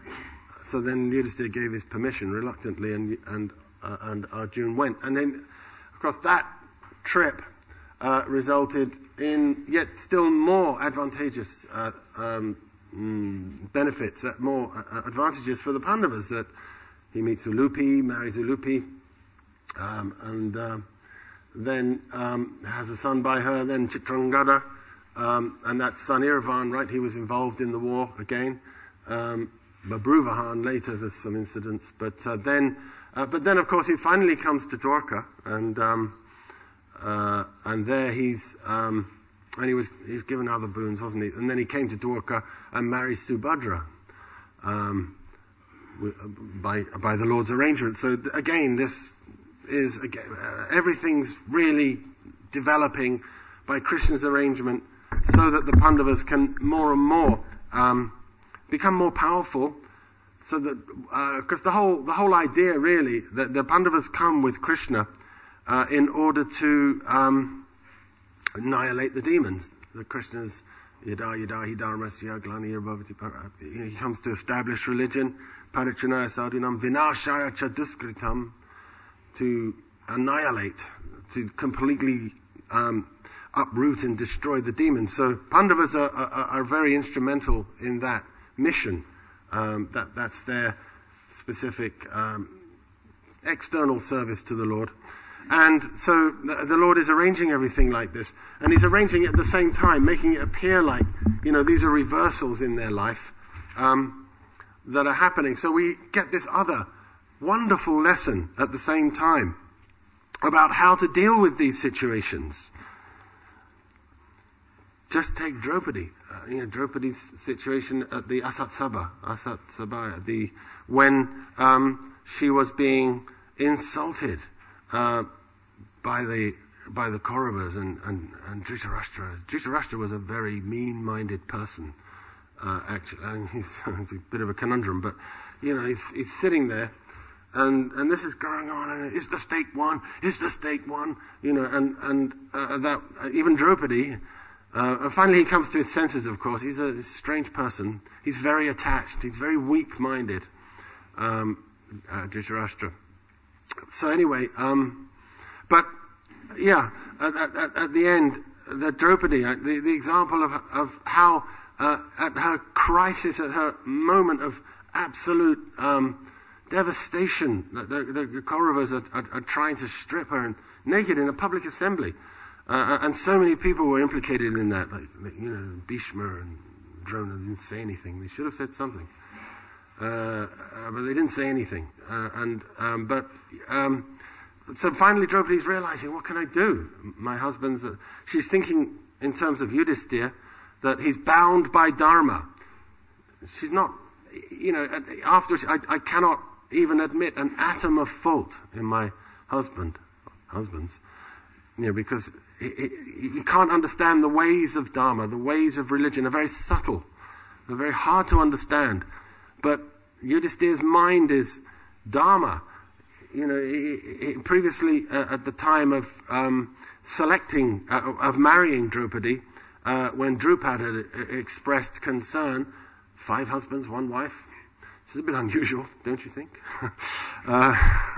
so then Yudhisthira gave his permission reluctantly, and and uh, and Arjuna went. And then, of course, that trip uh, resulted in yet still more advantageous uh, um, mm, benefits, uh, more uh, advantages for the Pandavas. That he meets Ulupi, marries Ulupi, um, and uh, then um, has a son by her. Then Chitrangada, um, and that son Iravan, right? He was involved in the war again. Um, Babruvahan later. There's some incidents, but uh, then, uh, but then of course he finally comes to Dwarka, and. Um, Uh, and there he's, um, and he was, he was given other boons, wasn't he? And then he came to Dwarka and married Subhadra, um, by, by the Lord's arrangement. So th- again, this is, again, uh, everything's really developing by Krishna's arrangement so that the Pandavas can more and more, um, become more powerful. So that, uh, cause the whole, the whole idea really, that the Pandavas come with Krishna Uh, in order to um, annihilate the demons. The Krishna's yada yada hidharmasya glani bhavati. He comes to establish religion, parichanaya sadhinam vinashaya cha duskritam, to annihilate, to completely um, uproot and destroy the demons. So Pandavas are, are, are very instrumental in that mission. Um, that that's their specific um, external service to the Lord. And so the, the Lord is arranging everything like this. And he's arranging it at the same time, making it appear like, you know, these are reversals in their life um, that are happening. So we get this other wonderful lesson at the same time about how to deal with these situations. Just take Draupadi. Uh, you know, Draupadi's situation at the Asat Sabha, Asat Sabha, the, when um, she was being insulted uh, by the by the Kauravas and, and, and Dhritarashtra. Dhritarashtra was a very mean-minded person, uh, actually. And he's, it's a bit of a conundrum, but, you know, he's, he's sitting there, and, and this is going on, and is the stake won? Is the stake won? You know, and, and uh, that, uh, even Draupadi, uh, and finally he comes to his senses, of course. He's a strange person. He's very attached. He's very weak-minded, um, uh, Dhritarashtra. So anyway, um, but yeah, at, at, at the end, the Draupadi, the, the example of of how uh, at her crisis, at her moment of absolute um, devastation. The, the, the Kauravas are, are, are trying to strip her and naked in a public assembly. Uh, and so many people were implicated in that, like, you know, Bhishma and Drona didn't say anything. They should have said something. Uh, uh, but they didn't say anything. Uh, and um, But, um, so finally Draupadi's realizing, what can I do? My husband's, uh, she's thinking in terms of Yudhisthira, that he's bound by dharma. She's not, you know, after, she, I, I cannot even admit an atom of fault in my husband, husbands, you know, because it, it, you can't understand the ways of dharma, the ways of religion are very subtle, they're very hard to understand. But Yudhisthira's mind is dharma. You know, he, he previously uh, at the time of um, selecting, uh, of marrying Draupadi, uh, when Drupad had expressed concern, five husbands, one wife. This is a bit unusual, don't you think? uh,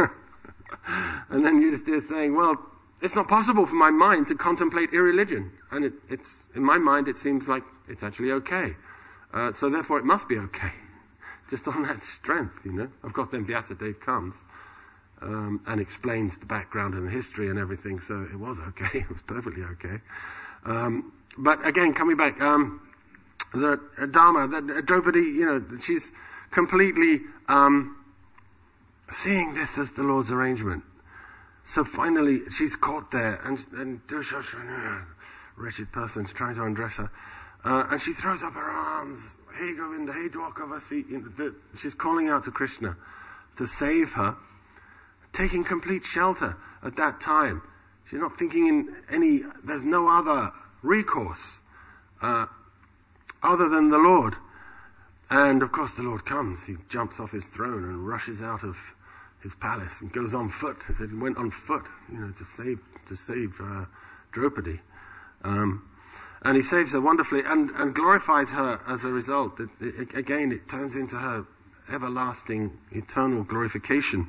and then Yudhisthira saying, well, it's not possible for my mind to contemplate irreligion. And it, it's, in my mind, it seems like it's actually okay. Uh, so therefore it must be okay. Just on that strength, you know. Of course, then Vyasadeva comes um, and explains the background and the history and everything, so it was okay. It was perfectly okay. Um, but again, coming back, um, the uh, Dharma, the uh, Draupadi, you know, she's completely um, seeing this as the Lord's arrangement. So finally, she's caught there, and, and Dushasana, wretched person, is trying to undress her, uh, and she throws up her arms. Hey Govinda, hey Dwakavasi. You know, the, she's calling out to Krishna to save her, taking complete shelter at that time. She's not thinking in any, there's no other recourse uh, other than the Lord. And of course the Lord comes. He jumps off his throne and rushes out of his palace and goes on foot. He said he went on foot, you know, to save to save uh, Draupadi. Um, And he saves her wonderfully and, and glorifies her as a result. It, it, again, it turns into her everlasting, eternal glorification.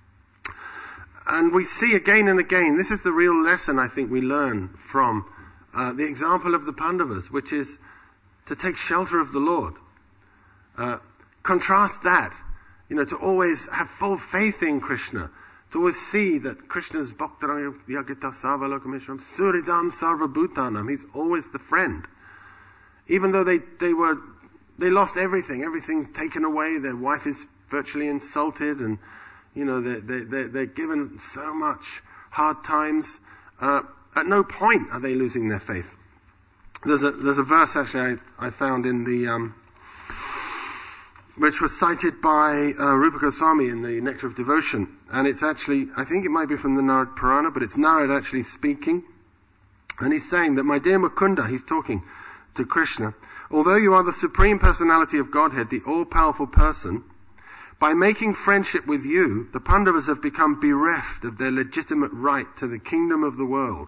And we see again and again, this is the real lesson I think we learn from uh, the example of the Pandavas, which is to take shelter of the Lord. Uh, contrast that, you know, to always have full faith in Krishna, to always see that Krishna's Bhaktaraya Yagita Sarvalokameshwaram Suridam Sarvabhutanam. He's always the friend. Even though they, they were, they lost everything, everything taken away, their wife is virtually insulted and, you know, they, they, they, they're given so much hard times. Uh, at no point are they losing their faith. There's a, there's a verse actually I, I found in the, um, which was cited by uh, Rupa Goswami in the Nectar of Devotion. And it's actually, I think it might be from the Narad Purana, but it's Narad actually speaking. And he's saying that, my dear Mukunda, he's talking to Krishna, although you are the Supreme Personality of Godhead, the all-powerful person, by making friendship with you, the Pandavas have become bereft of their legitimate right to the kingdom of the world.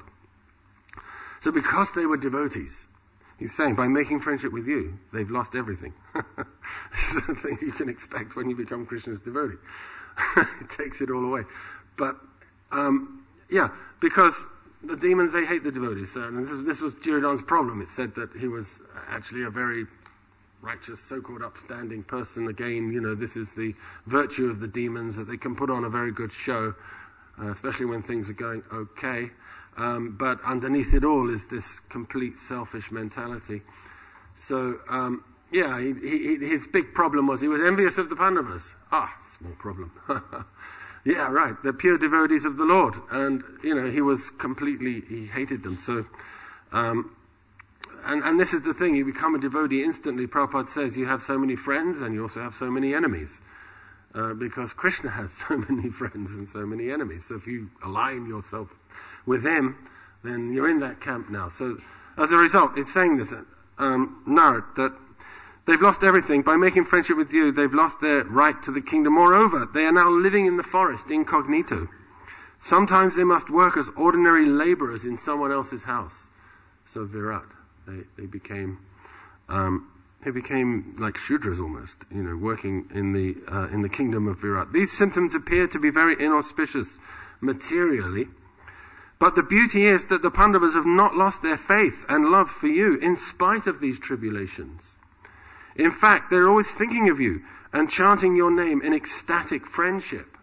So because they were devotees, he's saying, by making friendship with you, they've lost everything. This is the thing you can expect when you become Krishna's devotee. It takes it all away. But, um, yeah, because the demons, they hate the devotees. So, and this, this was Duryodhana's problem. It said that he was actually a very righteous, so-called upstanding person. Again, you know, this is the virtue of the demons, that they can put on a very good show, uh, especially when things are going okay. Um, but underneath it all is this complete selfish mentality. So, um, yeah, he, he, his big problem was he was envious of the Pandavas. Ah, small problem. Yeah, right. They're pure devotees of the Lord. And, you know, he was completely, he hated them. So, um, and, and this is the thing, you become a devotee instantly. Prabhupada says you have so many friends and you also have so many enemies. Uh, because Krishna has so many friends and so many enemies. So if you align yourself with him, then you're in that camp now. So as a result, it's saying this, um, Narad, that they've lost everything. By making friendship with you, they've lost their right to the kingdom. Moreover, they are now living in the forest incognito. Sometimes they must work as ordinary laborers in someone else's house. So Virat, they, they became, um, they became like Shudras almost, you know, working in the, uh, in the kingdom of Virat. These symptoms appear to be very inauspicious materially. But the beauty is that the Pandavas have not lost their faith and love for you in spite of these tribulations. In fact, they're always thinking of you and chanting your name in ecstatic friendship.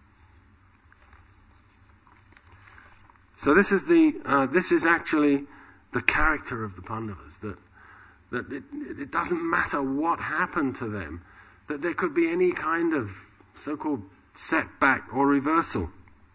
So this is the uh, this is actually the character of the Pandavas, that that it, it doesn't matter what happened to them, that there could be any kind of so-called setback or reversal.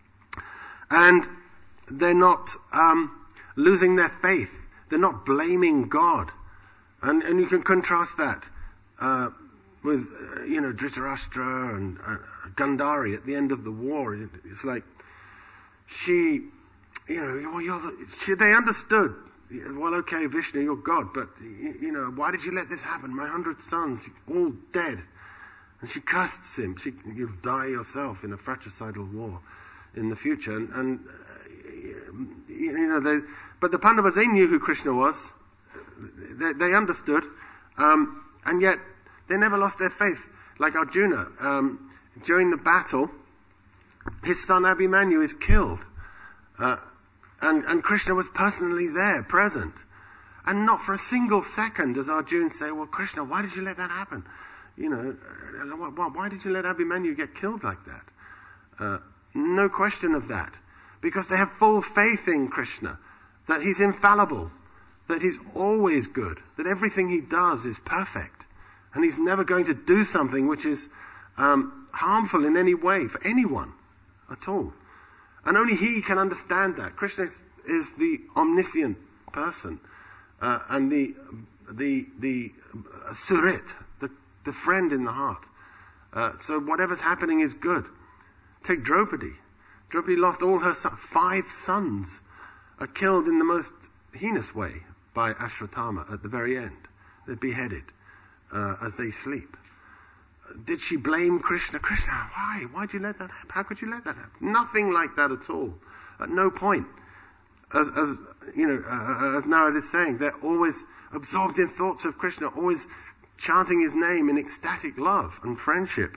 And they're not um, losing their faith. They're not blaming God. And, and you can contrast that uh, with, uh, you know, Dhritarashtra and uh, Gandhari at the end of the war. It's like she, you know, well, you're the, she, they understood. Well, okay, Vishnu, you're God, but, you, you know, why did you let this happen? My hundred sons, all dead. And she cursed him. She, you'll die yourself in a fratricidal war in the future. And, and uh, you know, they, but the Pandavas, they knew who Krishna was. They, they understood. Um, and yet, they never lost their faith. Like Arjuna, um, during the battle, his son Abhimanyu is killed. Uh, and, and Krishna was personally there, present. And not for a single second does Arjuna say, well, Krishna, why did you let that happen? You know, why, why did you let Abhimanyu get killed like that? Uh, no question of that. Because they have full faith in Krishna, that he's infallible, that he's always good, that everything he does is perfect, and he's never going to do something which is um, harmful in any way for anyone at all. And only he can understand that. Krishna is, is the omniscient person, uh, and the the the uh, Surit, the the friend in the heart. Uh, so whatever's happening is good. Take Draupadi. Draupadi lost all her son, five sons are killed in the most heinous way by Ashwatthama at the very end. They're beheaded uh, as they sleep. Did she blame Krishna? Krishna, why? Why'd you let that happen? How could you let that happen? Nothing like that at all. At no point. As, as you know, uh, as Narad is saying, they're always absorbed in thoughts of Krishna, always chanting his name in ecstatic love and friendship.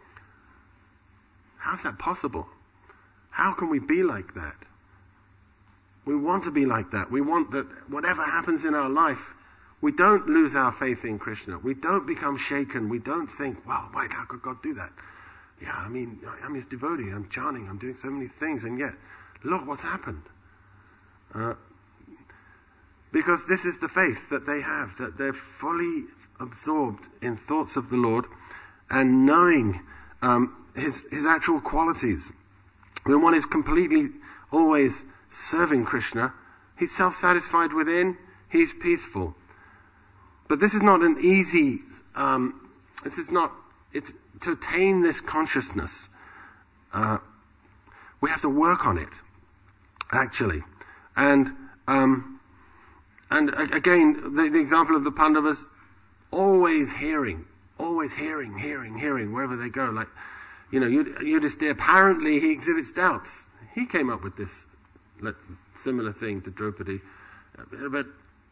How's that possible? How can we be like that? We want to be like that. We want that whatever happens in our life, we don't lose our faith in Krishna. We don't become shaken. We don't think, wow, why, how could God do that? Yeah, I mean, I'm his devotee. I'm chanting. I'm doing so many things. And yet, look what's happened. Uh, because this is the faith that they have, that they're fully absorbed in thoughts of the Lord and knowing um, his, his actual qualities. When one is completely always serving Krishna, he's self-satisfied within, he's peaceful. But this is not an easy, um, this is not, it's to attain this consciousness, uh, we have to work on it, actually. And, um, and again, the, the example of the Pandavas, always hearing, always hearing, hearing, hearing, wherever they go. Like, you know, Yudhisthira, apparently he exhibits doubts. He came up with this similar thing to Draupadi. But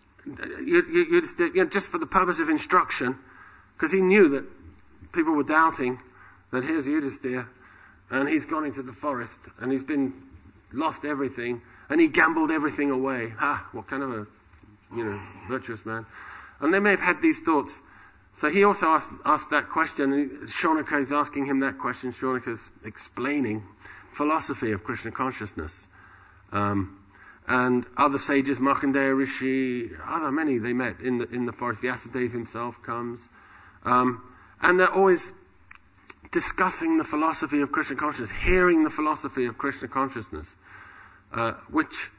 Yudhisthira, you know, just for the purpose of instruction, because he knew that people were doubting that here's Yudhisthira, and he's gone into the forest, and he's been, lost everything, and he gambled everything away. Ha, what kind of a, you know, virtuous man. And they may have had these thoughts. So he also asked, asked that question, and Shaunaka is asking him that question. Shaunaka's explaining philosophy of Krishna consciousness. Um, and other sages, Markandeya Rishi, other many they met in the in the forest. Vyasadeva himself comes. Um, and they're always discussing the philosophy of Krishna consciousness, hearing the philosophy of Krishna consciousness, uh, which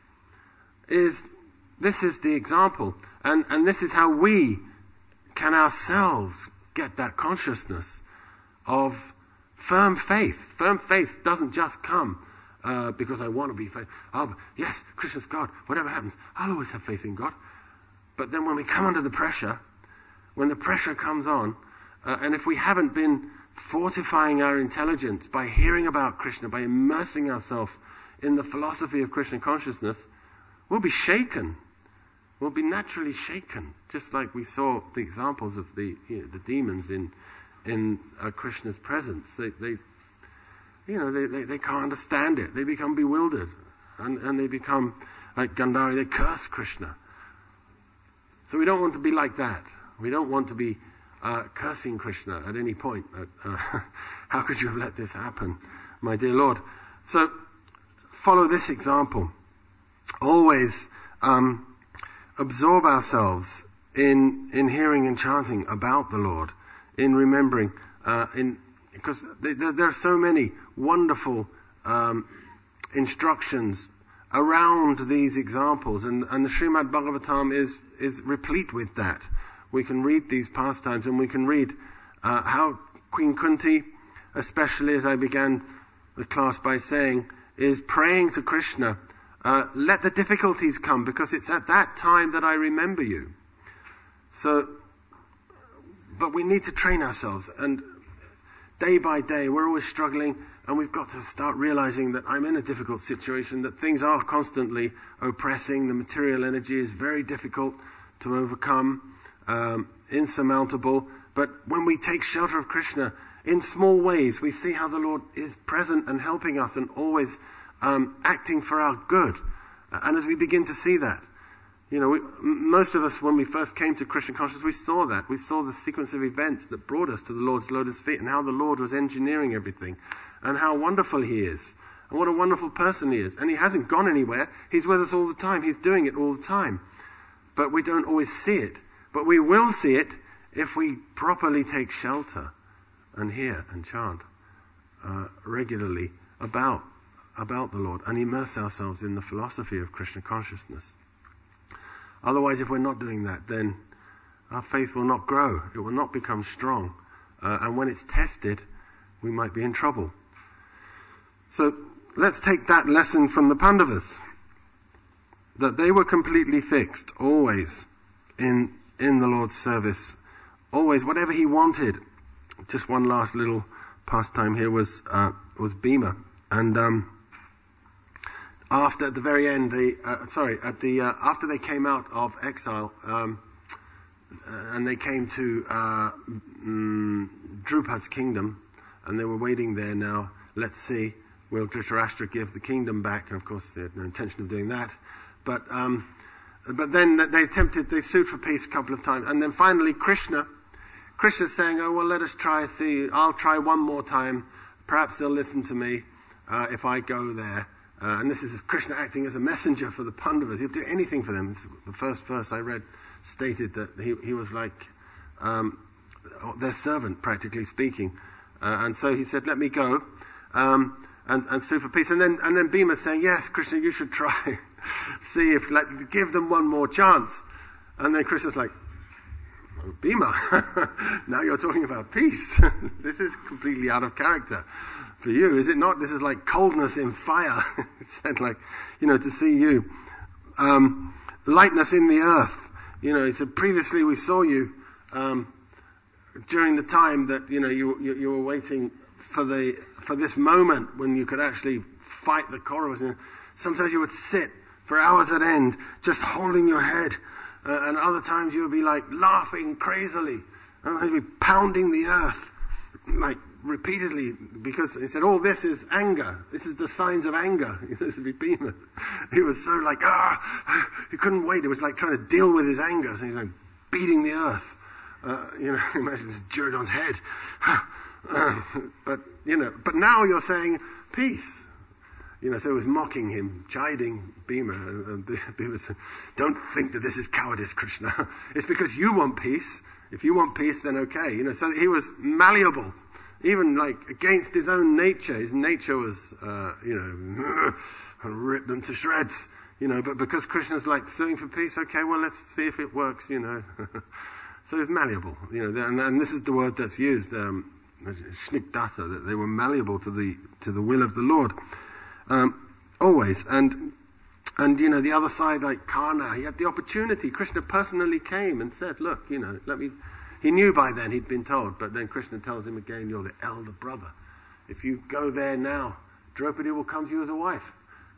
is, this is the example. And, and this is how we can ourselves get that consciousness of firm faith. Firm faith doesn't just come uh, because I want to be faithful. Oh, yes, Krishna's God. Whatever happens, I'll always have faith in God. But then when we come under the pressure, when the pressure comes on, uh, and if we haven't been fortifying our intelligence by hearing about Krishna, by immersing ourselves in the philosophy of Krishna consciousness, we'll be shaken. We'll be naturally shaken, just like we saw the examples of the you know, the demons in in uh, Krishna's presence. They, they you know, they, they, they can't understand it. They become bewildered, and, and they become like Gandhari. They curse Krishna. So we don't want to be like that. We don't want to be uh, cursing Krishna at any point. Uh, uh, how could you have let this happen, my dear Lord? So follow this example. Always um, absorb ourselves in in hearing and chanting about the Lord, in remembering, uh, in because th- th- there are so many wonderful um, instructions around these examples, and, and the Srimad Bhagavatam is is replete with that. We can read these pastimes, and we can read uh, how Queen Kunti, especially as I began the class by saying, is praying to Krishna, uh, let the difficulties come, because it's at that time that I remember you. So, but we need to train ourselves, and day by day we're always struggling, and we've got to start realizing that I'm in a difficult situation, that things are constantly oppressing, the material energy is very difficult to overcome, um, insurmountable, but when we take shelter of Krishna, in small ways, we see how the Lord is present and helping us and always um, acting for our good. And as we begin to see that, you know, we, most of us, when we first came to Krishna consciousness, we saw that. We saw the sequence of events that brought us to the Lord's lotus feet, and how the Lord was engineering everything, and how wonderful He is, and what a wonderful person He is. And He hasn't gone anywhere. He's with us all the time. He's doing it all the time. But we don't always see it. But we will see it if we properly take shelter and hear and chant uh, regularly about about the Lord, and immerse ourselves in the philosophy of Krishna consciousness. Otherwise, if we're not doing that, then our faith will not grow. It will not become strong. Uh, and when it's tested, we might be in trouble. So let's take that lesson from the Pandavas, that they were completely fixed, always in in the Lord's service, always whatever He wanted. Just one last little pastime here was uh, was Bhima, and um, after at the very end, they uh, sorry at the uh, after they came out of exile, um, uh, and they came to uh, mm, Drupad's kingdom, and they were waiting there. Now, let's see, will Dhritarashtra give the kingdom back? And of course, they had no intention of doing that, but um, but then they attempted, they sued for peace a couple of times, and then finally Krishna. Krishna's saying, oh, well, let us try, see, I'll try one more time. Perhaps they'll listen to me uh, if I go there. Uh, and this is Krishna acting as a messenger for the Pandavas. He'll do anything for them. It's the first verse I read stated that he, he was like um, their servant, practically speaking. Uh, and so he said, let me go um, and, and sue for peace. And then, and then Bhima saying, yes, Krishna, you should try. See if, like, give them one more chance. And then Krishna's like, Bhima, now you're talking about peace. This is completely out of character for you, is it not? This is like coldness in fire. It said, like, you know, to see you. Um, lightness in the earth. You know, he said, previously we saw you um, during the time that, you know, you, you, you were waiting for the for this moment when you could actually fight the Kauravas. And sometimes you would sit for hours at end, just holding your head. Uh, and other times you would be like laughing crazily, and you'd be pounding the earth like repeatedly, because he said, all this is anger. This is the signs of anger. This would be Bhima. He was so like, ah, he couldn't wait. It was like trying to deal with his anger. So he's like beating the earth. Uh, you know, imagine this Duryodhana's head. uh, but, you know, but now you're saying peace. You know, so it was mocking him, chiding Bhima. And Bhima said, don't think that this is cowardice, Krishna. It's because you want peace. If you want peace, then okay. You know, so he was malleable, even like against his own nature. His nature was, uh, you know, rip them to shreds. You know, but because Krishna's like suing for peace, okay, well, let's see if it works, you know. So it's malleable, you know, and, and this is the word that's used, um, shnigdata, that they were malleable to the to the will of the Lord. Um, always, and and you know the other side, like Karna, he had the opportunity. Krishna personally came and said, "Look, you know, let me." He knew by then, he'd been told, but then Krishna tells him again, "You're the elder brother. If you go there now, Draupadi will come to you as a wife,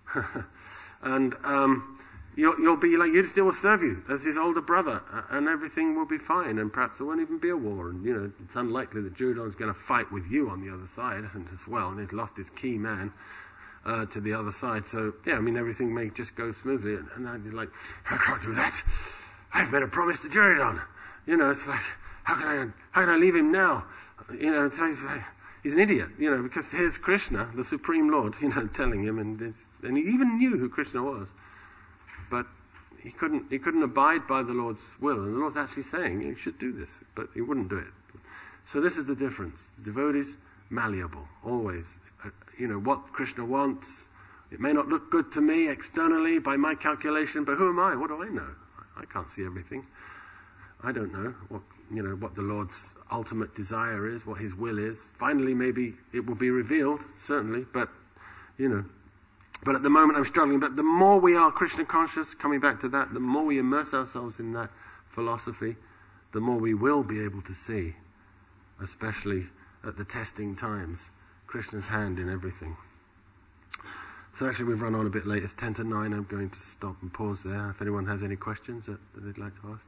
and um, you'll, you'll be like Yudhisthira will serve you as his older brother, and everything will be fine. And perhaps there won't even be a war. And you know, it's unlikely that Duryodhana's going to fight with you on the other side as well. And he's lost his key man." Uh, to the other side, so yeah, I mean everything may just go smoothly, and, and I'd be like, I can't do that. I've made a promise to Duryodhana. You know, it's like how can I, how can I leave him now? You know, he's an idiot, you know, because here's Krishna, the Supreme Lord, you know, telling him, and and he even knew who Krishna was, but he couldn't he couldn't abide by the Lord's will, and the Lord's actually saying you should do this, but he wouldn't do it. So this is the difference. The devotee's malleable, always. Uh, you know, what Krishna wants, it may not look good to me externally by my calculation, but who am I? What do I know? I can't see everything. I don't know what, you know, what the Lord's ultimate desire is, what his will is. Finally, maybe it will be revealed, certainly, but, you know, but at the moment I'm struggling. But the more we are Krishna conscious, coming back to that, the more we immerse ourselves in that philosophy, the more we will be able to see, especially at the testing times, Krishna's hand in everything. So actually we've run on a bit late. It's ten to nine. I'm going to stop and pause there. If anyone has any questions that, that they'd like to ask.